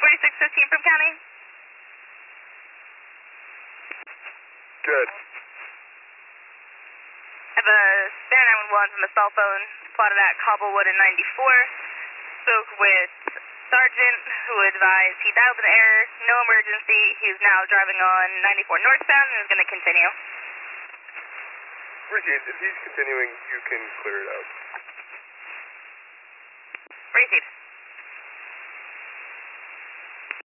4615 from county. Good. I have a spare 911 from a cell phone plotted at Cobblewood in 94. Spoke with Sergeant, who advised he dialed an error, no emergency. He's now driving on 94 northbound and is going to continue. Appreciate it. If he's continuing, you can clear it out. Received.